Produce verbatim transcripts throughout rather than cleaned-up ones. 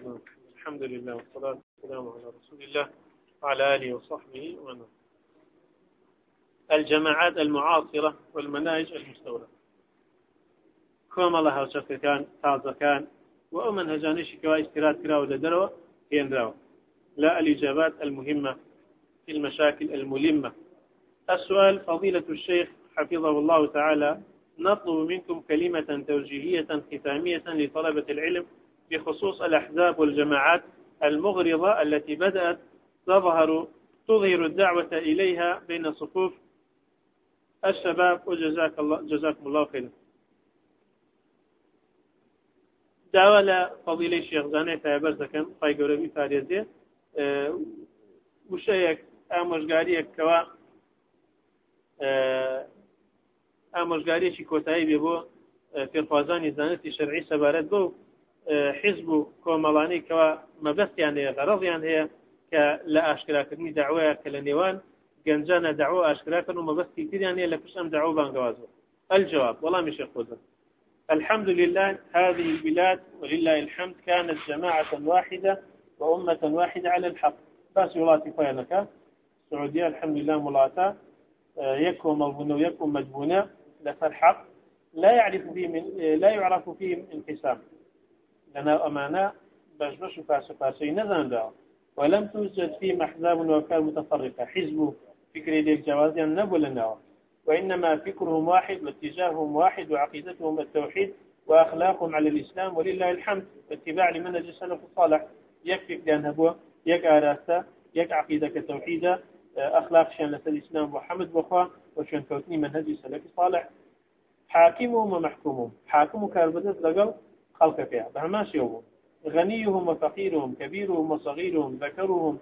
الحمد لله والصلاة والسلام على رسول الله وعلى آله وصحبه ومن والاه. الجماعات المعاصرة والمناهج المستوردة كما الله وشكر كان تازة كان وأو منهجانيش كوا استيراد كراو لدروا يندراو. لا الإجابات المهمة في المشاكل الملمة. السؤال: فضيلة الشيخ حفظه الله تعالى، نطلب منكم كلمة توجيهية ختامية لطلبة العلم بخصوص الأحزاب والجماعات المغرضة التي بدأت تظهر تظهر الدعوة إليها بين صفوف الشباب، وجزاك الله جزاكم الله خيرا. دعوة لفضيلة الشيخ زاني تابرزكم خاي قربي فاريزي أه وشيك آموشگاريك كوا ئامۆژگاریەکی کۆتایی بێ بۆ فێرخوازانی زانستی شەرعی سەبارەت بۆ حیزب و کۆمەڵانەی کەوا مەبەستیان هەیە غەرەزیان هەیە کە لە ئاشکراکردنی داوایە کە لە نێوان گەنجانە داوا ئاشکراکردن و مەبەستی تریان هەیە لە پشت ئەم داوا بانگەوازەوە. الجواب: وەڵامی شێخ خۆزم: الحمد لله هذه البلاد ولله الحمد كانت جماعة واحدة وأمة واحدة على الحق. بس ولاتي فينك السعودية الحمد لله ملاتا يكون مضبونا ويكون مجبونا لسر حق لا يعرف فيه من لا يعرف فيه انقسام، لنا أمانة باش باش فاس فاسي نزان دا، ولم توجد فيه أحزاب وأفكار متفرقة حزب فكري ديك جوازيا نبو لنا، وإنما فكرهم واحد واتجاههم واحد وعقيدتهم التوحيد وأخلاقهم على الإسلام ولله الحمد واتباع لمنهج السلف الصالح. يكفي لأن هو يك آراستا يك عقيدة التوحيد أخلاق شان لسل الإسلام وحمد بخوا وشان كوتني منهج السلف الصالح. حاكمهم ومحكومهم، حاكم كاربدت لقل خلق فيها بهماش يوم، غنيهم وفقيرهم، كبيرهم وصغيرهم، ذكرهم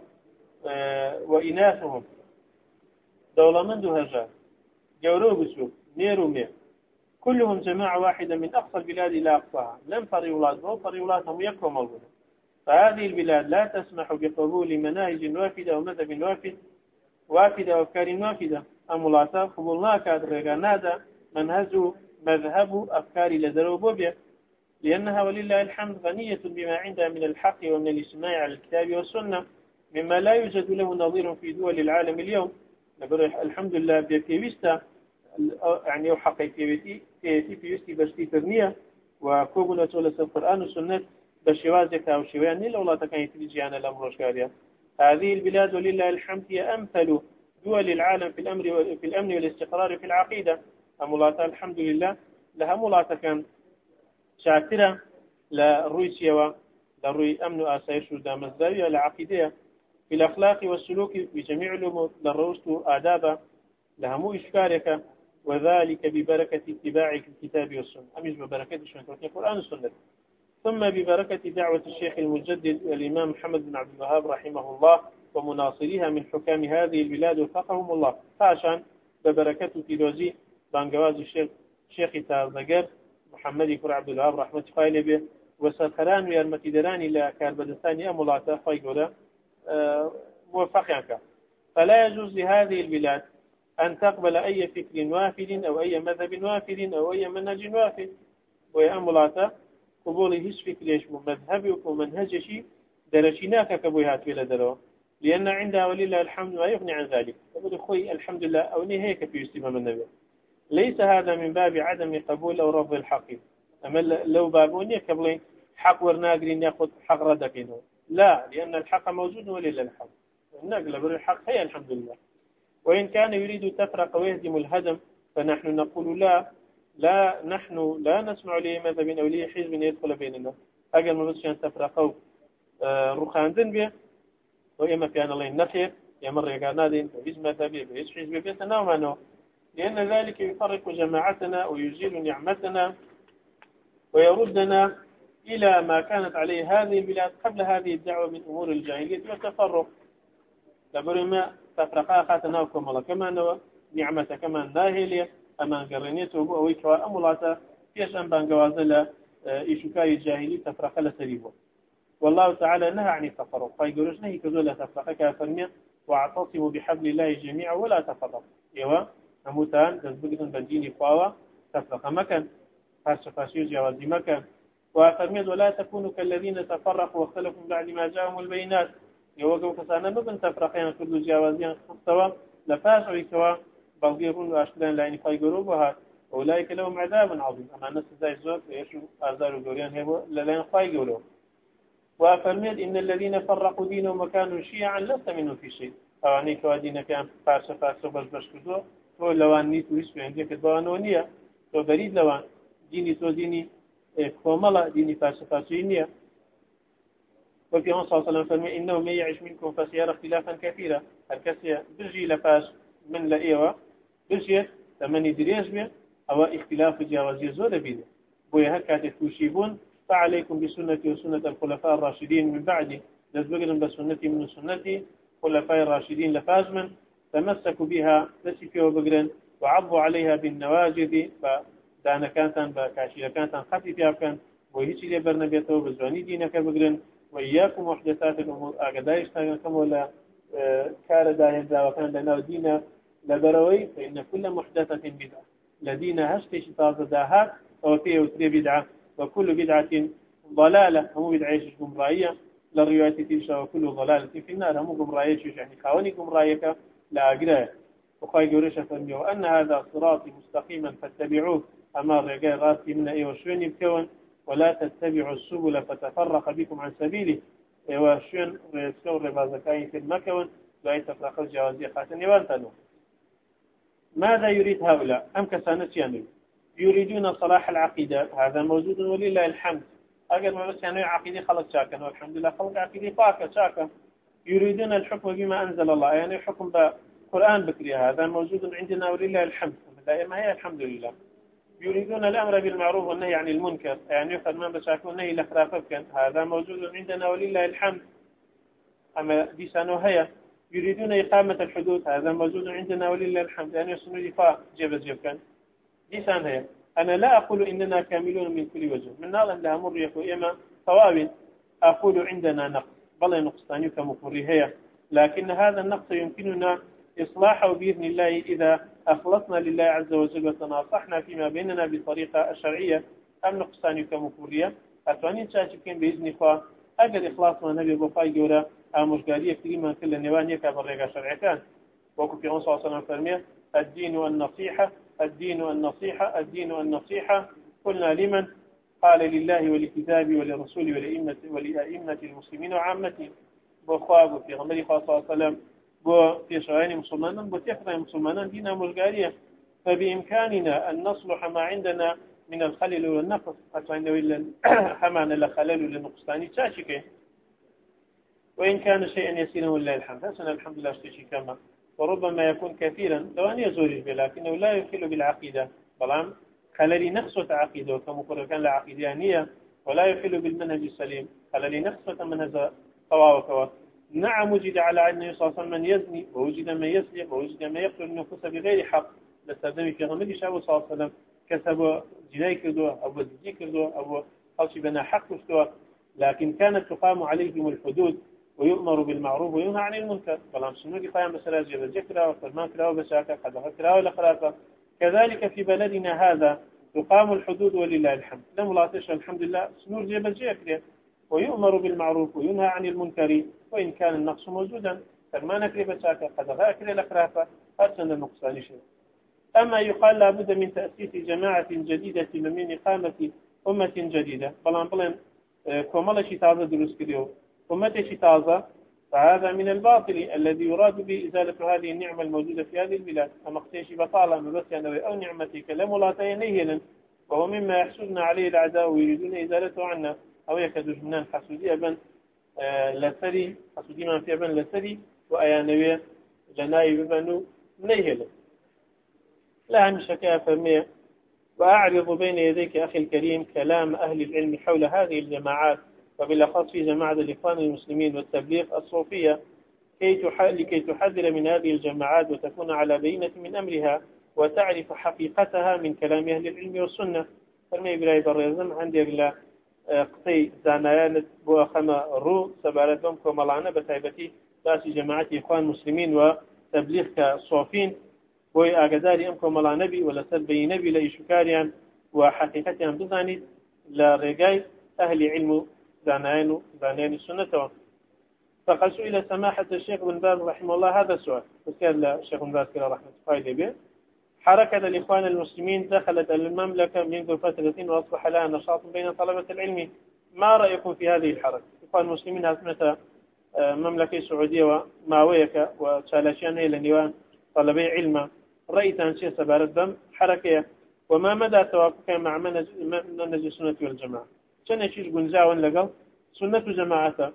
آه وإناثهم، دولة من دو هجار جورو بسوق نيرو مير، كلهم جماعة واحدة من أقصى البلاد إلى أقصاها، لم فريولات بو فريولاتهم يكفوا موجودة. فهذه البلاد لا تسمح بقبول مناهج وافدة ومذهب وافد وافدة وأفكار وافدة. أمولاتا قبولنا كادرغا نادا منهج مذهب أفكار لدروبوبيا، لأنها ولله الحمد غنية بما عندها من الحق ومن الاجتماع على الكتاب والسنة مما لا يوجد له نظير في دول العالم اليوم. الحمد لله بيويستا يعني يو حقي بيويتي في بيويستي بشتي ترنية وكوبنا تولس القرآن والسنة بشوازك أو شوان إلا والله تكاين تريجي عن الأمر وشكاريا. هذه البلاد ولله الحمد هي أمثل دول العالم في الأمر في الأمن والاستقرار في العقيدة. أمولاتا الحمد لله لها مولاتا كان شاكرة لروسيا لروي أمن وآسايش ودام الزاوية لعقيدة في الأخلاق والسلوك بجميع الأمور للروست آدابا لها مو إشكارك، وذلك ببركة اتباعك الكتاب والسنة. أمش ببركة شمال القرآن والسنة، ثم ببركة دعوة الشيخ المجدد والإمام محمد بن عبد الوهاب رحمه الله ومناصريها من حكام هذه البلاد وفقهم الله. فعشان ببركة فيروزي بانجواز الشيخ شيخ تازجر محمد بن عبد الوهاب رحمة الله به وسرخران ويرمتي دراني لكاربدستاني أمولاتا خيقولا أه موفقينك. فلا يجوز لهذه البلاد أن تقبل أي فكر وافد أو أي مذهب وافد أو أي منهج وافد. ويأمولاتا قبوله هیچ فكريش مذهبك ومنهجش درشناك كبويهات ولا دروا، لأن عندها ولله الحمد ما يغني عن ذلك. يقول أخوي الحمد لله أو هيك في استمام النبي. ليس هذا من باب عدم قبول أو رفض الحق، أما لو بابوني قبلين حق ورناقرين يأخذ حق ردكينه، لا، لأن الحق موجود ولله الحمد. النقل بالحق هي الحمد لله. وإن كان يريد تفرق ويهدم الهدم فنحن نقول لا، لا نحن لا نسمع لمذهب أو لحزب يدخل بيننا. أجل ما بس أن تفرقوا رخاندن به وإما كان الله النخير يمر يقانادين بإذ مذهبي بإذ حزبي بيتنا ومعنه، لأن ذلك يفرق جماعتنا ويزيل نعمتنا ويردنا إلى ما كانت عليه هذه البلاد قبل هذه الدعوة من أمور الجاهلية والتفرق. لبرما تفرقا خاتنا وكم الله كما نوى نعمة كما ناهلية أما قرنيته أو يكوا أمولاتا فيش أن بانقوازل إشكاي الجاهلي تفرق لسريبه. والله تعالى نهى عن التفرق، فيقولش نهي كذولا تفرق كافرمية واعتصموا بحبل الله جميعا ولا تفرق. إيوا نموتان تزبقن بنجيني قواوا تفرق مكان فاش فاشيو جوازي مكان وفرميت ولا تكونوا كالذين تفرقوا واختلفوا من بعد ما جاءهم البينات يوقعوا كسانا ببن تفرقين كل جاوازين خصوا لفاشعوا كوا بلغيرون وأشكلان لعين فايقروبها أولئك لهم عذاب عظيم أما الناس زي الزوج ويشوا آزار وقوريان هبو للين فايقروا وفرميت إن الذين فرقوا دينهم وكانوا شيعا لست منهم في شيء أواني كوا دين كان فارسة فارسة بش بش كدو تو لوان نيت ويسو عندك دوانونية تو بريد لوان ديني تو ديني كوملا ديني فارسة فارسينية وفي صلى الله عليه وسلم فرمي إنه من يعيش منكم فسيرى اختلافا كثيرا الكسية بجي لفاش من لأيوة بجي ثماني دريج به أو اختلاف جاوزي زود بيده بويا هكا تتوشيبون فعليكم بسنتي وسنة الخلفاء الراشدين من بعدي لازبقرن بسنتي من سنتي خلفاء الراشدين لفازمن تمسكوا بها تسفي وبقرن وعضوا عليها بالنواجذ فدانا كانتان بكاشية كانتان خفيفة كان وهيش اللي برنبيته بزواني دينك بقرن وإياكم محدثات الأمور أقدايش كم ولا كار داهدا وكان لنا دينا لبروي فإن كل محدثة بدعة لدينا هشتش تازداهات أو فيه وتري بدعة وكل بدعة ضلالة هم بدعيش جمرائية للرواية تلشى وكل ضلالة في النار هم جمرائيش يعني خاوني جمرائيك لا أقرأ وخاي قريش فرمي وأن هذا صراطي مستقيما فاتبعوه أما الرجاء غاسي من أي وشوين بكون ولا تتبعوا السبل فتفرق بكم عن سبيله وشوين رسول ربازكاين في المكون لا يتفرق الجوازية خاتني وانتنوا ماذا يريد هؤلاء أم كسانت يعني يريدون صلاح العقيدة هذا موجود ولله الحمد أقل ما بس يعني عقيدة خلق شاكا والحمد لله خلق عقيدة فاكا شاكا يريدون الحكم بما أنزل الله يعني حكم بالقرآن بكري هذا موجود عندنا ولله الحمد دائما هي الحمد لله يريدون الأمر بالمعروف والنهي عن المنكر يعني يفعل ما بشاكون النهي لخرافك هذا موجود عندنا ولله الحمد أما دي سانو هي يريدون إقامة الحدود هذا موجود عندنا ولله الحمد يعني يصنوا دفاع جيب جيب كان دي سان هي أنا لا أقول إننا كاملون من كل وجه من نظر لها مريك وإما صواب أقول عندنا نقص بل نقصتان كمفري هي لكن هذا النقص يمكننا إصلاحه بإذن الله إذا أخلصنا لله عز وجل وتناصحنا فيما بيننا بطريقة الشرعية أم نقصان كمفرية أتواني تشاكين بإذن الله أجل إخلاصنا نبي بفاي جورا أمشقالية كريمة كل النوان يكاب الرقا شرعي كان وكو في صلى الله عليه وسلم فرميه الدين والنصيحة الدين والنصيحة الدين والنصيحة قلنا لمن قال لله ولكتابه ولرسوله ولأئمة ولأئمة المسلمين وعامته بخواب في غمر صلى الله عليه وسلم بو في شرعين مسلمان بو تفرع مسلمان دينا مشقالية فبإمكاننا أن نصلح ما عندنا من الخلل والنقص حتى عنده إلا حمانا لخلل للنقصاني تاشكي وإن كان شيئا يسيرا ولله الحمد حسنا الحمد لله اشتشي كما وربما يكون كثيرا لو أن يزوج به لكنه لا يخل بالعقيدة طبعا خلل نقصة عقيدة وكما كان العقيدانية ولا يخل بالمنهج السليم خلل نقصة منهج قوا وكوا نعم وجد على عهد النبي صلى الله عليه وسلم من يزني ووجد من يسرق ووجد من يقتل النفوس بغير حق لستخدمي في غمد شعب صلى الله عليه وسلم كسب جناي كردوا أو زدي كردوا أو خلش بنا حق مستوى لكن كانت تقام عليهم الحدود ويؤمر بالمعروف وينهى عن المنكر فلان شنو قيام مثلا جبل جكرا وفرمان كرا وبشاكا قد كرا ولا خلافة كذلك في بلدنا هذا تقام الحدود ولله الحمد لم لا تشهد الحمد لله سنور جبل جكرا ويؤمر بالمعروف وينهى عن المنكر وإن كان النقص موجودا فرمان كرا بشاكا قد كرا لخلافة أرسل النقصان شيء أما يقال لابد من تأسيس جماعة جديدة من إقامة أمة جديدة بلان بلان كومالشي تازة دروس كريو أمتي تازة فهذا من الباطل الذي يراد به إزالة هذه النعمة الموجودة في هذه البلاد أما اختيشي بطالة مبس يعني أو نعمتي كلام لا تينيهلا وهو مما يحسدنا عليه الأعداء ويريدون إزالته عنا أو يكاد جنان حسودي أبن آه لسري حسودي من في أبن لسري وأيانوية جنائي ببنو نيهلا لا هم شكاية فهمية وأعرض بين يديك أخي الكريم كلام أهل العلم حول هذه الجماعات وبالأخص في جماعة الإخوان المسلمين والتبليغ الصوفية كي لكي تحذر من هذه الجماعات وتكون على بينة من أمرها وتعرف حقيقتها من كلام أهل العلم والسنة فرمي إبراهيم الرزم عندي إلا قطي زانيان بوخما رو سبارتهم كمالعنا بتعبتي داس جماعة إخوان المسلمين وتبليغ كالصوفين بوي أقداري أمكم ملا نبي ولا سلبي نبي لإشكاريان وحقيقتهم بزاني لا رجاي أهل علم زانين زانين السنة. فقد سئل سماحة الشيخ بن باز رحمه الله هذا السؤال، فسأل الشيخ بن باز كلا رحمة الله به: حركة الإخوان المسلمين دخلت المملكة منذ فترة وأصبح لها نشاط بين طلبة العلم، ما رأيكم في هذه الحركة؟ الإخوان المسلمين هاتمتها مملكة سعودية وماوية وشالاشان هي لنيوان طلبي علم، رأيت أن شيء سبارت دم حركة، وما مدى توافقها مع منهج منهج السنة والجماعة؟ كان شيء جنزاون لقل سنة جماعة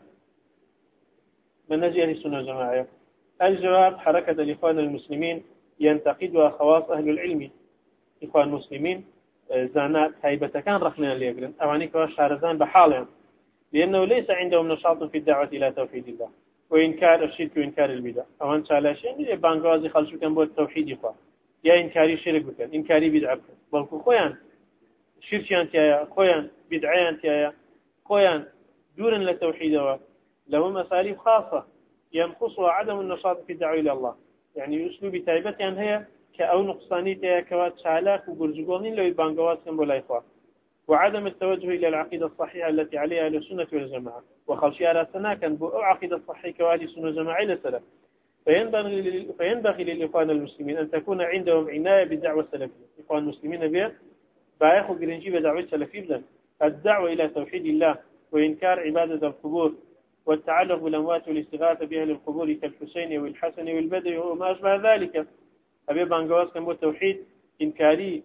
منهج أهل السنة والجماعة. الجواب: حركة الإخوان المسلمين ينتقدها خواص أهل العلم. إخوان المسلمين زانات هيبة كان رخنا ليقرن أوانيك وشارزان بحالهم، لأنه ليس عندهم نشاط في الدعوة إلى توحيد الله وإنكار الشرك وإنكار البدع. أوان شالاشين اللي بانقوازي خلشوا كان بود توحيد إخوان يا إنكاري شرك بكن إنكاري بدع بكن، بلكو خويان شركيان تيايا خويان بدعيان تيايا خويان دورا للتوحيد لهم أساليب خاصة ينقصها عدم النشاط في الدعوة إلى الله. يعني أسلوب تايبتي أن هي كأو نقصانية كوات شالاك وقرزقونين لو يبانقوات كنبو لا إخوان، وعدم التوجه إلى العقيدة الصحيحة التي عليها أهل السنة والجماعة، وخلشي على سنة كان بو عقيدة الصحيحة كأهل السنة والجماعة إلى سلف. فينبغي, فينبغي للإخوان المسلمين أن تكون عندهم عناية بالدعوة السلفية. الإخوان المسلمين بها بايخوا قرنجي بدعوة السلفية بدن الدعوة إلى توحيد الله وإنكار عبادة القبور والتعلق بالأموات والاستغاثة بأهل القبور كالحسين والحسن والبدوي وما أشبه ذلك. أبي بانقواز كان بو التوحيد إنكاري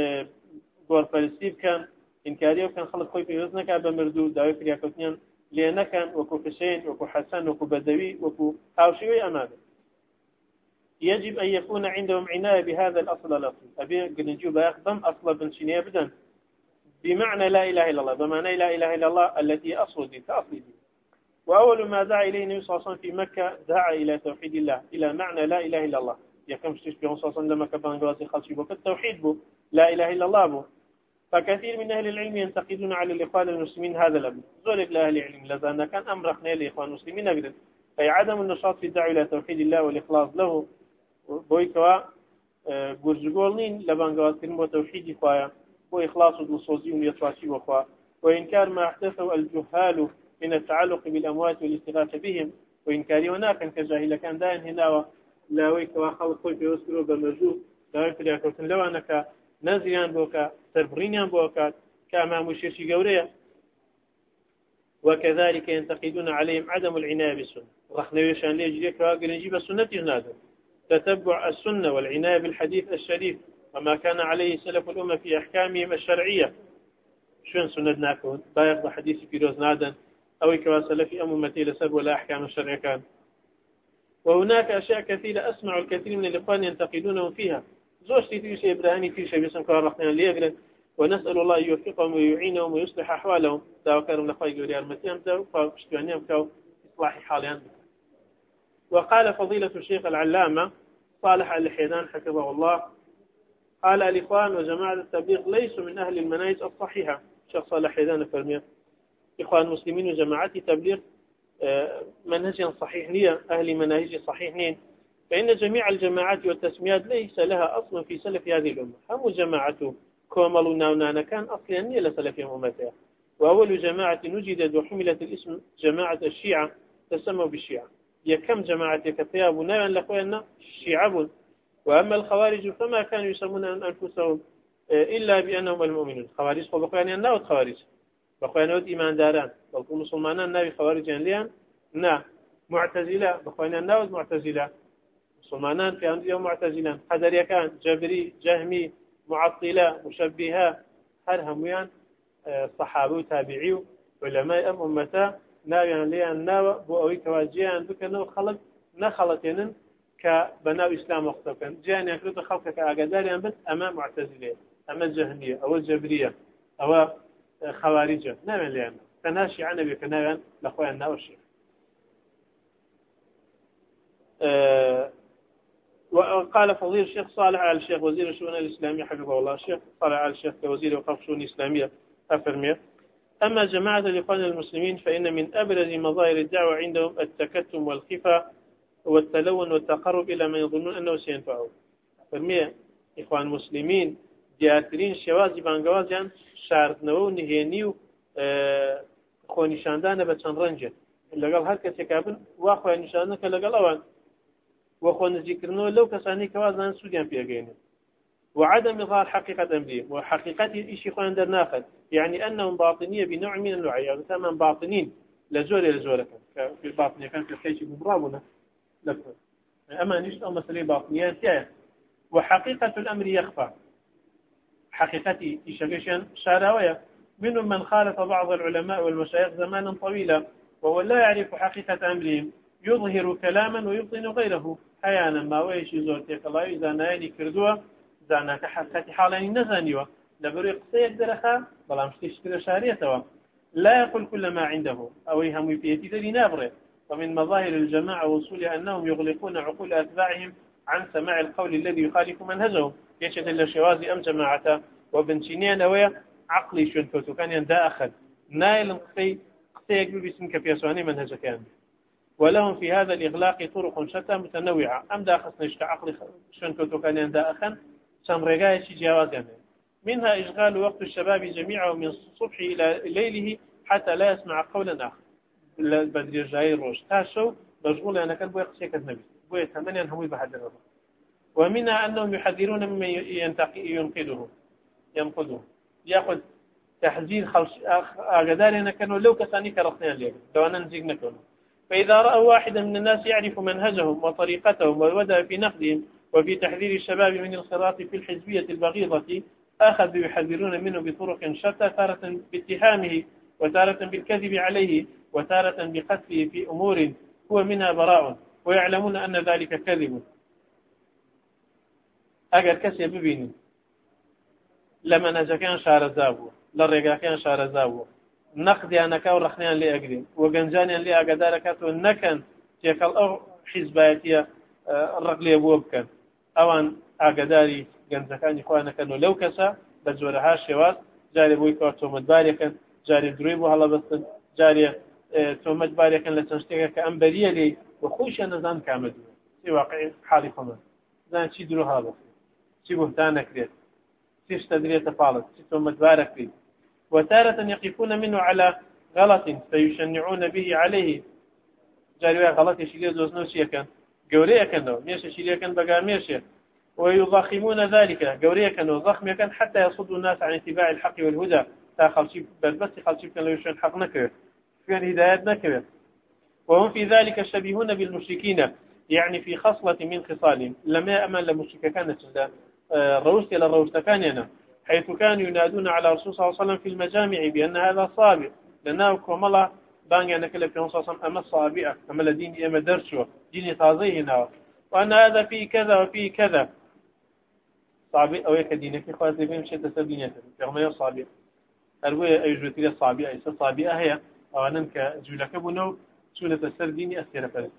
بور فلسطين كان إنكاري وكان خلق خوي في وزنك أبا مردود داوي في الياكوتنيان لأنه كان وكو حسين وكو حسن وكو بدوي وكو هاوشيوي أمامه. يجب أن يكون عندهم عناية بهذا الأصل الأصل. أبي قرنجي بيخدم أصل بنشينية بدن بمعنى لا إله إلا الله، بمعنى لا إله إلا الله التي أصل دين كأصل دين. وأول ما دعا إليه النبي صلى الله عليه وسلم في مكة دعا إلى توحيد الله، إلى معنى لا إله إلا الله. يكم شتيش بيهم صلى الله عليه وسلم لما كبان قواسي خلشي بو التوحيد بو لا إله إلا الله بو. فكثير من أهل العلم ينتقدون على الإخوان المسلمين هذا الأمر. زولك لأهل العلم لذلك كان أمر أخنى لإخوان المسلمين أقدر أي عدم النشاط في الدعوة إلى توحيد الله والإخلاص له بويكوا برزقولين لبان قواسي بو توحيد إخوايا وإخلاص النصوصي ويطواسي وخوا، وإنكار ما أحدثه الجهال من التعلق بالأموات والاستغاثة بهم، وإنكار هناك كجاهل كان دائن هنا لا ويكوا خلق خوي بيوسكروا بمجهود لا يفرع كوتن لو أنك نازيان بوكا سربرينيان بوكا كما مشيرشي قوريا. وكذلك ينتقدون عليهم عدم العناية بالسنة. رخنويشان ليجريك واقل نجيب السنة جناده تتبع السنة والعناية بالحديث الشريف وما كان عليه سلف الأمة في أحكامهم الشرعية. شون سنة ناكون بايق حديث فيروز نادن أو كوا سلفي أمتي لسب ولا أحكام الشرع كان. وهناك أشياء كثيرة أسمع الكثير من الإخوان ينتقدونه فيها. زوجتي في شيء إبراهيمي في شيء باسم كوار رخنا ليقرن، ونسأل الله يوفقهم ويعينهم ويصلح أحوالهم. دعوا كانوا لخوي قولي المتيام دعوا فاشتوانيهم كوا إصلاح حاليا. وقال فضيلة الشيخ العلامة صالح الحيدان حفظه الله قال: الإخوان وجماعة التبليغ ليسوا من أهل المناهج الصحيحة. الشيخ صالح الحيدان فرمي إخوان المسلمين وجماعة التبليغ منهج صحيح نية أهل مناهج صحيحين، فإن جميع الجماعات والتسميات ليس لها أصل في سلف هذه الأمة. هم جماعة كومل وناونانا كان أصلا نية لسلفهم أمتها، وأول جماعة وجدت وحملت الاسم جماعة الشيعة تسموا بالشيعة. هي كم جماعة كثيرة بناء لأخواننا الشيعة. وأما الخوارج فما كانوا يسمون أنفسهم إلا بأنهم المؤمنون. الخوارج فبقوا أنه الخوارج بقوا أنه إيمان داران، بقوا مسلمان ناوي خوارج ليان نا معتزلة بقوا أنه معتزلة مسلمان في أنهم معتزلة حدريا كان جبري جهمي معطلة مشبهة هر هميان صحابة وتابعي علماء أم أمتا ناوي ليان ناوي بأوي كواجيان بكنو خلق نخلطين كبناء إسلام وقتها جاءني أكرد خلقك كأقداري بس أما معتزلة أما الجهمية أو الجبرية أو خوارجة نعمل لأنه تناشي عنا بكنايا لأخويا الناوشي. أه وقال فضيل الشيخ صالح على الشيخ وزير الشؤون الإسلامية حفظه الله الشيخ صالح على الشيخ كوزير وقف الشؤون الإسلامية أفرميه: أما جماعة الإخوان المسلمين فإن من أبرز مظاهر الدعوة عندهم التكتم والخفة والتلون والتقرب إلى من يظنون أنه سينفعه. فرميه إخوان المسلمين دياترين شوازي بانقوازيان شاردنو نهينيو خۆنیشاندانە بە چەند ڕەنجێت لەگەڵ هەر کەسێکا بن وا خۆیان نیشانەکە لەگەڵ ئەوان وەخۆ نزیکردنەوە لەو کەسانی کەوازان سوودیان پێگەێنێت وعدم إظهار حقيقة أمرهم وحقيقة إشي خوان در ناخذ يعني أنهم باطنية بنوع من النوع يعني تمام باطنين لزوري لزورة في الباطنية كان في الحيش مبرابنا لكن أما نشت أو مسألة باطنية انتهى وحقيقة الأمر يخفى حقيقة إشاكيشان شاراوية منهم من خالف بعض العلماء والمشايخ زمانا طويلا وهو لا يعرف حقيقة أمرهم يظهر كلاما ويبطن غيره أحيانا ما ويشي زورتك الله إذا نايني كردوه زاناك حقيقة حالين نزانيوه لبرو قصيك درخا بلام شتشتر شاريته لا يقول كل ما عنده أو يهم يبيتي ذري نابره ومن مظاهر الجماعة وصول أنهم يغلقون عقول أتباعهم عن سماع القول الذي يخالف منهجهم يشهد الشوازي أم جماعته وابن سينان أويا عقلي شنكوتو كان يندا أخذ نايل قصي قصيك باسم كفيسواني منهج كان ولهم في هذا الإغلاق طرق شتى متنوعة أم دا خصنا يشتع عقلي شنكوتو كان يندا أخذ سمرقاء شي جواز يعني منها إشغال وقت الشباب جميعا من الصبح إلى ليله حتى لا يسمع قولا آخر بدري الجاي روش تاشو مشغول أنا كان بوي قصيك النبي بوي ثمانيا هموي بحد الرضا ومنها أنهم يحذرون مما ينقذه ينقذه يأخذ تحذير خلص أقدارنا كانوا لو كساني كرصنيا ليه لو أنا نزيق نكونه فإذا رأوا واحدا من الناس يعرف منهجهم وطريقتهم وبدأ في نقدهم وفي تحذير الشباب من الانخراط في الحزبية البغيضة أخذوا يحذرون منه بطرق شتى تارة باتهامه وتارة بالكذب عليه وتارة بقتله في أمور هو منها براء ويعلمون أن ذلك كذب أجر كسي ببيني لما نجكان شعر زابو للرقاكان شعر زابو نقدي أنا كاو رخنيان لأجري وقنجانيان لأقداركات ونكن تيك الأو حزباتية الرقلية بوبكن أوان أقداري گەنجەکانی خوانەکەن و لەو کەسە بە جۆرەها شێواز جارێ بۆی کار تۆمەتبارێکن جارێ دروی بۆ هەڵەبەستن جارێ تۆمەتبارێکن لە چەند شتێکە کە ئەم بەریە لێ بە خۆشیان نەزان کامە دوێ چی واقعی حاڵی خۆمە زان چی درۆ هەڵبەست چی بوهتان نەکرێت چی شتە درێتە پاڵت چی تۆمەتبارەکرێت وتارة يقفون منه على غلط فيشنعون به عليه جاري غلط يشيليه دوزنو شيكن قوريه كنو ميشه شيليكن بقى ميشه ويضخمون ذلك قوريه كنو ضخم يكن حتى يصد الناس عن اتباع الحق والهدى تا خلشي بس خلشي كان لو يشن حق نكر فين هدايات نكر وهم في ذلك شبيهون بالمشركين يعني في خصلة من خصالهم لما يأمن لمشرك كانت روست إلى الروست كان حيث كانوا ينادون على رسول صلى الله عليه وسلم في المجامع بأن هذا صابئ لأنه كملا بان يعني كلا في نص صلى أما الصابئة أما الدين أما درسه دين تازيه هنا وأن هذا فيه كذا وفيه كذا صابئ أو يكدين في خواتي بهم شيء تسبينية رغم هي صابئة أروي أيجوتي الصابئة إيش الصابئة هي أو أنك جولك بنو سولة السر ديني أسير فرد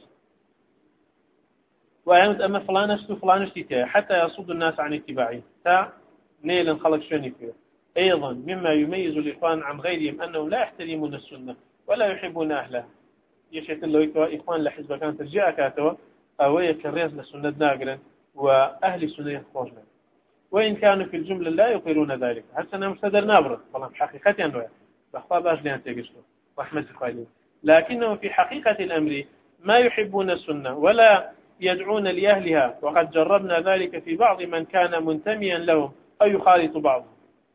وأيامت أما فلانش فلانش تيتاه حتى يصد الناس عن اتباعه تا نيل خلق شوني فيه أيضا مما يميز الإخوان عن غيرهم أنهم لا يحترمون السنة ولا يحبون أهلها يشهد الله إخوان لحزب كان ترجع كاتوا أو يكرز للسنة ناقلا وأهل السنة يخرجنا وإن كانوا في الجملة لا يقرون ذلك حتى أنا مستدر نابرة طبعا حقيقة أنه بخطاب أجلها تيجسوا رحمة الخالين لكنهم في حقيقة الأمر ما يحبون السنة ولا يدعون لأهلها وقد جربنا ذلك في بعض من كان منتميا لهم أو يخالط بعضهم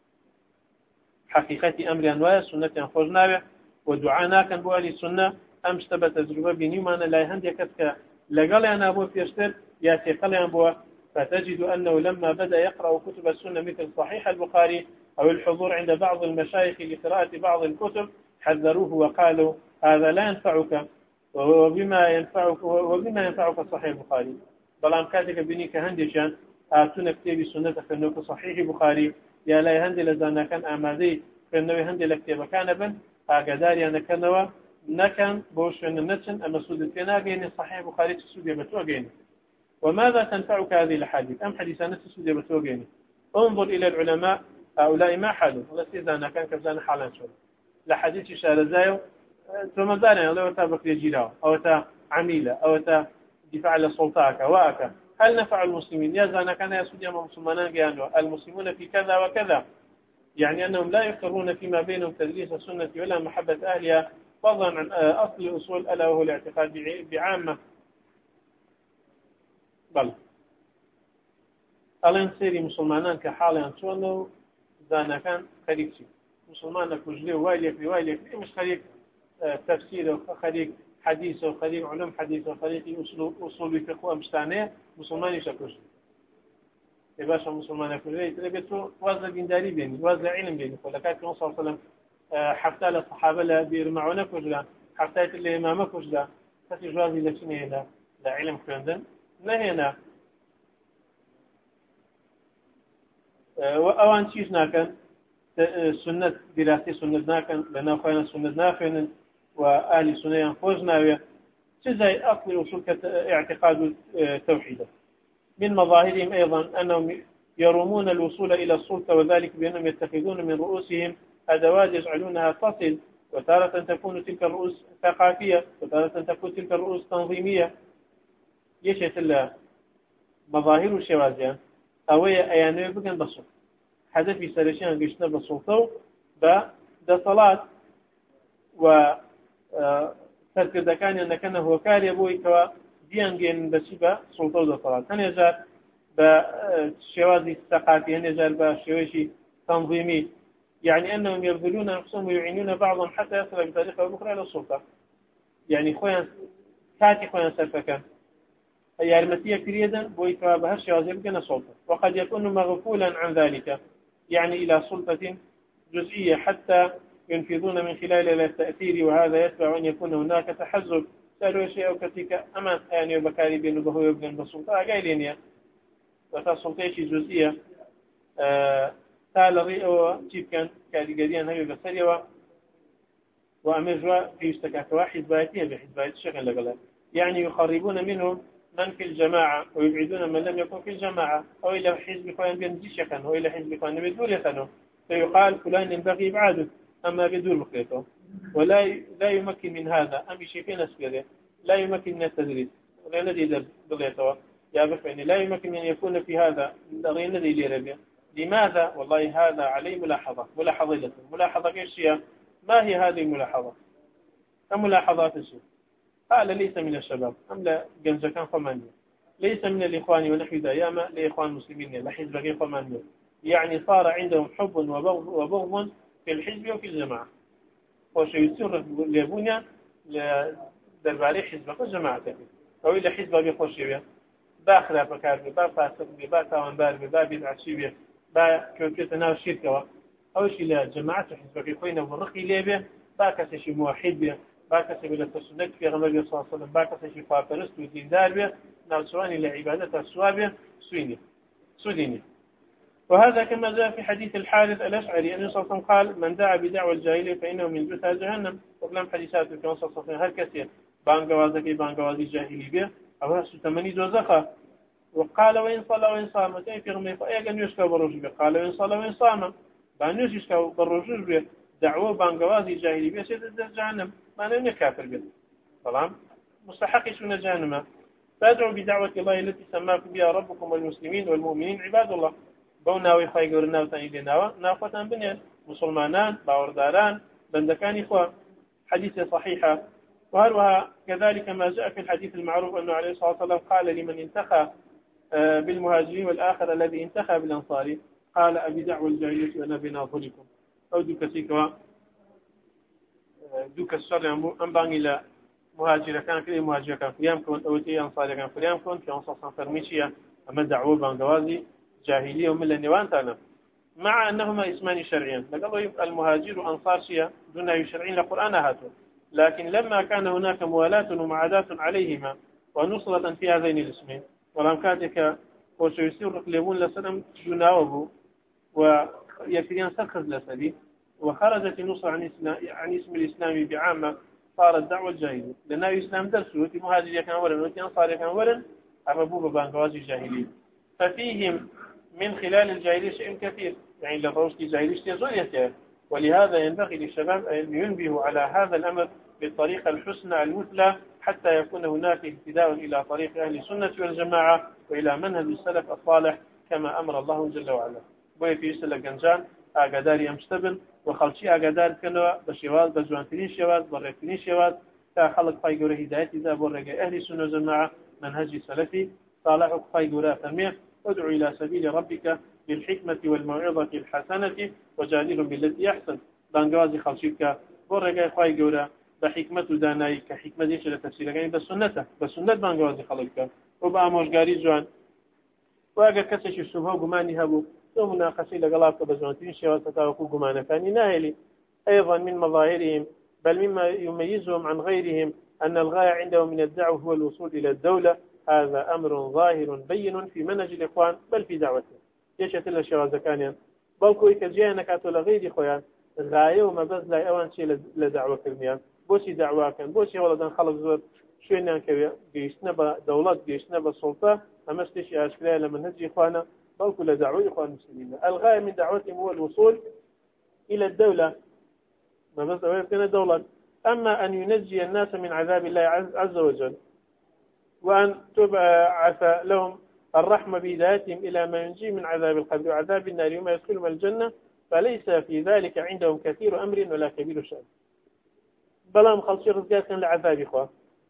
حقيقة أمر أنواع السنة ينخرجنا به ودعانا كان بوالي السنة أمش تبا تجربة بنيومانا لا يهند يكتك لقال أنا أبوه في يشتر ياتي قال أبوه فتجد أنه لما بدأ يقرأ كتب السنة مثل صحيح البخاري أو الحضور عند بعض المشايخ لقراءة بعض الكتب حذروه وقالوا هذا لا ينفعك وبما ينفعك وبما ينفعك صحيح البخاري بلام كاتك بنيك هندشان آتونا كتابي سنة فإنه صحيح البخاري يا لا يهند لزانا كان أمادي فإنه يهند لكتاب كان بن أقداري أنا كنوا نكن بوشن النتن أما سودتنا جيني صحيح البخاري تسودي بتوجيني وماذا تنفعك هذه الحديث أم حديثنا تسودي بتوجيني انظر إلى العلماء هؤلاء ما حالوا الله سيزانا كان كبزانا حالا شو لحديث شارزايو ثم زانا لو تابق يجيلا أو تا عميلة أو تا دفاع لسلطاك واك هل نفع المسلمين يا زانا كان يسود يا مسلمان جانوا المسلمون في كذا وكذا يعني أنهم لا يقرون فيما بينهم تدريس السنة ولا محبة أهلها، فضلا عن أصل الأصول ألا وهو الاعتقاد بعامة. بل ألين سيري مسلمانان كحاليا شونو زانا كان خريج شيء مسلمان كوجلي وايلك وايلك مش خريج تفسير وخريج حديث وخريج علوم حديث وخريج أصول أصول فقه ومستانية مسلمان يشكوش يباشا مسلمان كوجلي تلقيتو وازن دينداري بيني وازن علم بيني ولا كان صلى الله عليه وسلم حتى الصحابة لا بيرمعونا كوجلا حتى اللي إمامك كوجلا فتي جوازي لكني هنا لا علم كندن لا هنا وأوان شيش ناكن سنة دراسة سنة ناكن لنا خوينا سنة ناكن وآل سنة خوز ناوية تزاي أصل وصول اعتقاد التوحيد. من مظاهرهم أيضا أنهم يرومون الوصول إلى السلطة وذلك بأنهم يتخذون من رؤوسهم أدوات يجعلونها تصل، وتارة تكون تلك الرؤوس ثقافية وتارة تكون تلك الرؤوس تنظيمية. يشهد الله مظاهر الشوازيان أوية أيانوية بقن بسلطة هدفي سرشان قشنا بسلطة بدصلاة و تذكر كان أنك هو كاري أبوي كوا ديانجين بسيبة سلطة ودصلاة هن يجار بشوازي الثقافي هن يجار بشواشي تنظيمي، يعني أنهم يبذلون أنفسهم ويعينون بعضهم حتى يصل بطريقة أخرى إلى السلطة. يعني خوان كاتي خوان سلفكان يارمتية كريدا بويكوا بهرش وزيبقنا سلطة، وقد يكون مغفولا عن ذلك يعني إلى سلطة جزئية حتى ينفذون من خلال التأثير، وهذا يتبع أن يكون هناك تحزب سألوا شيء أو كتك أما يعني وبكاري بين بهو يبقن بسلطة قايلين وتا سلطة جزئية آه تال ريئو تيب كان كالي هاي بسرية وأمجوا في استكاكوا حزباتية بحزبات الشغل لقلال، يعني يخربون منهم من في الجماعة ويبعدون من لم يكن في الجماعة، أو إلى حزب خوان بينزيش يخنه أو إلى حزب خوان بدور يخنه، فيقال فلان ينبغي إبعاده أما بدور مخيطه، ولا لا يمكن من هذا أم شيء نسبه لا يمكن من التدريس ولا الذي ضليته يا بفعني لا يمكن من يكون في هذا غير الذي لربيه. لماذا؟ والله هذا عليه ملاحظة ملاحظة لكم ملاحظة إيش هي؟ ما هي هذه الملاحظة؟ كملاحظات الشيء قال ليس من الشباب أم لا جنزة كان خمانية ليس من الإخوان ونحو دايما لإخوان المسلمين لحزب غير خمانية، يعني صار عندهم حب وبغض, وبغض في الحزب وفي الجماعة وشيسر لابونيا لدرباري حزب الجماعة أو إلى حزب بخوشيبيا با خلاف كاربي با فاسق بي با تاوان باربي با بدع شيبيا با كوكيت ناو شركة أو شيء لا جماعة حزب بخوينا ورقي ليبيا با كسشي موحد بيا باكسي بلا تسنك في غمر صلى الله عليه وسلم باكسي في فارس ودين داربيا نالسواني لعبادة السوابية سويني سوديني. وهذا كما جاء في حديث الحارث الأشعري أن صلى الله عليه وسلم قال من دعا بدعوى الجاهلية فإنه من جثة جهنم. وقلم حديثات كما صلى الله عليه وسلم هل كثير بانقوازك بانقوازي جاهلي بيه أو هسو تمني دوزخة. وقال وإن صلى وإن صام كيف يغمي فأيقن يشكى بالرجل بيه قال وإن صلى وإن صام بأن يشكى بالرجل بيه دعوة بانقوازي جاهلي بيه سيدة جهنم ما نمي كافر بيه طبعا مستحق سنة جهنم. فادعوا بدعوة الله التي سماكم بها ربكم والمسلمين والمؤمنين عباد الله بوناوي خواهي قولنا وتاني لناوا نافتان بنيان مسلمانان باورداران بندكان إخوة حديث صحيحة. وهروها كذلك ما جاء في الحديث المعروف أنه عليه الصلاة والسلام قال لمن انتخى بالمهاجرين والآخر الذي انتخى بالأنصار قال أبي دعوة الجاهلية وأنا بناظركم أو دوك سيكوا دوك الشر أنبان إلى مهاجر كان كل مهاجر كان فيام كون أو تي أنصار كان فيام كون في أنصار فرميشيا أما دعوة بانجوازي جاهلية ومن النوان تانا مع أنهما اسمان شرعيان لقالوا يبقى المهاجر وأنصار شيا دون يشرعين لقرآن هاتوا، لكن لما كان هناك موالاة ومعاداة عليهما ونصرة في هذين الاسمين ولم كاتك وسيسير رقلبون لسلم جناوه ويكريان سرخز لسلي وخرجت النصر عن اسم, عن اسم الإسلام بعامة صارت دعوة الجاهلية لأنه الإسلام درسه وتي مهاجر كان ورن وتي أنصار كان ورن أربوه بانقواز الجاهلية. ففيهم من خلال الجاهلية شيء كثير يعني للروش الجاهلية تزويته، ولهذا ينبغي للشباب أن ينبهوا على هذا الأمر بالطريقة الحسنى المثلى حتى يكون هناك اهتداء إلى طريق أهل السنة والجماعة وإلى منهج السلف الصالح كما أمر الله جل وعلا. بوي في سلة جنجان ئاگاداری ئەمشتە بن و خەڵکی ئاگادار بکەنەوە بە شێواز بە جوانترین شێواز بە ڕێکترین شێواز تا خەڵک خی گەورە هیدایەتیدا بۆ ڕێگەی ئەهلی سونە وجەماعە منهجی سەلەفی صالح و خی گەورە فەرمێ ادعو إلى سبيل ربك بالحكمة والموعظة الحسنة وجادلهم بالتي أحسن بانجوازي خلشيك بورجاي خواي جورا بحكمة داناي كحكمة ديش لتفسير جاي بسنته بسنة بانجوازي خلقك وبأموش جاري جوان وأجا كسش الشبهة جماني هبو ثم مناقشة لقلاب كبزوانتين شوال تتاوكو جمانا كاني ناهلي أيضا من مظاهرهم بل مما يميزهم عن غيرهم أن الغاية عندهم من الدعوة هو الوصول إلى الدولة هذا أمر ظاهر بين في منهج الإخوان بل في دعوته يشت إلا الشواذ كانيا بلكو إكجيانا كاتو لغير إخوان غاية وما بز لا أوان شيء لدعوة كرميان بوشي دعوة كان بوشي ولدان خلق زور شوينان كوي جيشنا بدولة جيشنا بسلطة أما شتشي أشكالها لمنهج إخوانا بلكو لدعوة إخوان المسلمين الغاية من دعوتهم هو الوصول إلى الدولة ما بز أوان كان دولة أما أن ينجي الناس من عذاب الله عز وجل وأن تبعث لهم الرحمة بهدايتهم إلى ما ينجي من عذاب القبر وعذاب النار وما يدخلهم الجنة فليس في ذلك عندهم كثير أمر ولا كبير شأن بلام خلصي رزقات كان لعذاب إخوة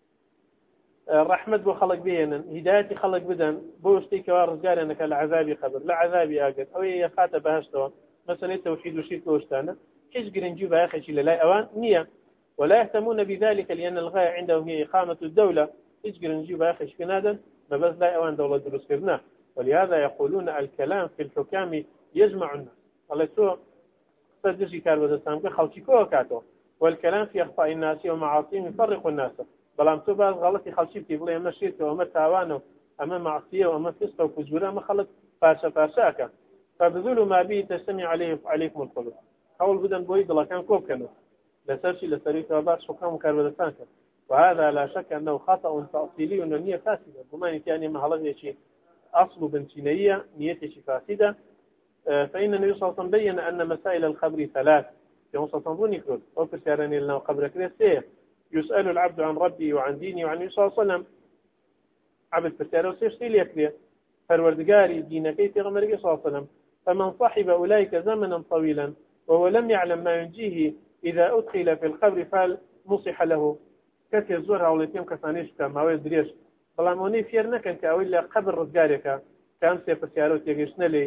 الرحمة بو خلق بينا هدايتي خلق بدن بوشتي كوار رزقات أنك لعذاب قبر لعذاب آقد أو يخاطب بهاشتوا مثلا التوحيد وشيك وشتانا كيش قرنجيب يا أخي شيء لا أوان نية ولا يهتمون بذلك لأن الغاية عندهم هي إقامة الدولة يجري نجيب آخر شكنادا ما بس لا أوان دولة دروس كرنا ولهذا يقولون الكلام في الحكام يجمع الناس الله سوء صدقي كاربة السلام خلشي كوكاتو والكلام في أخطاء الناس ومعاصيهم يفرق الناس بلام تباز غلطي خلشي بتبلي أما شركة وأما تاوانه أما معصية وأما فسقة وفجورة أما خلط فاشا فاشاكا فبذلوا ما به تجتمع عليه عليكم القلوب حول بدن بويد الله كان كوب كانوا لسرشي لسريك وباش حكام كاربة السلام وهذا لا شك أنه خطأ تأصيلي ونية فاسدة بما كان مهلغ شيء أصل بنتينية نيته فاسدة فإن النبي صلى الله عليه وسلم بين أن مسائل الخبر ثلاث يوم صلى يقول وفسرني لنا قبر كريستيه يسأل العبد عن ربه وعن دينه وعن النبي صلى الله عليه وسلم عبد فسره وسيشتيل يكريه فالوردقاري دين كيف غمرك صلى الله عليه وسلم فمن صحب أولئك زمنا طويلا وهو لم يعلم ما ينجيه إذا أدخل في الخبر فالمصح له كثير زور هاولتيم كسانيش كماوي دريش بلاموني فير نكن كأوي لا قبر رزقارك كان سيفسيارو تيجيشنا لي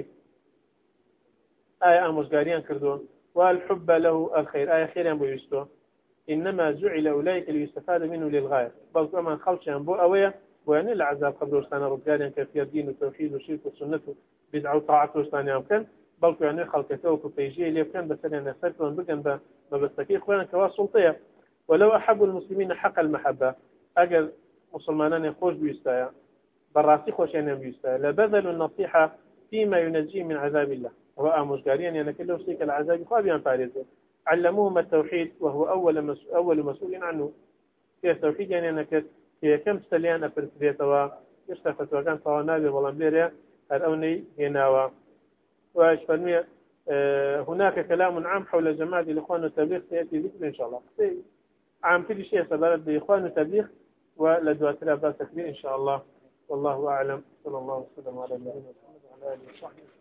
آية أموزقاريان كردون والحب له الخير آية خير ينبو يشتو إنما جعل أولئك ليستفاد منه للغاية بل كمان خلش ينبو أوية ويعني العذاب قبر وستانا رزقاريان كثير دين وتوحيد وشرك وسنة بدعة وطاعة وستانا يمكن بل يعني خلقته وكفيجيه اللي يمكن بس أنا نفسر بقن ببستكي إخوانا كواسلطية ولو أحب المسلمين حق المحبة أجل مسلمان يخوش بيستايا براسي خوشين بيستايا لبذلوا النصيحة فيما ينجيه من عذاب الله هو أمشقاريا يعني كله شيء العذاب خابيا فارزه علموهم التوحيد وهو أول مسؤول, أول مسؤول عنه في التوحيد يعني أنك في كم سليان أفرسلية يشتفت وكان صوانابي والأمبيريا الأوني هنا وإيش فرمي آه هناك كلام عام حول جماعة الإخوان والتبليغ سيأتي ذكر إن شاء الله عام كل شيء سبارت بإخوان وتبليغ ولدوات الأباس تكبير إن شاء الله والله أعلم صلى الله وسلم على نبينا محمد وعلى آله وصحبه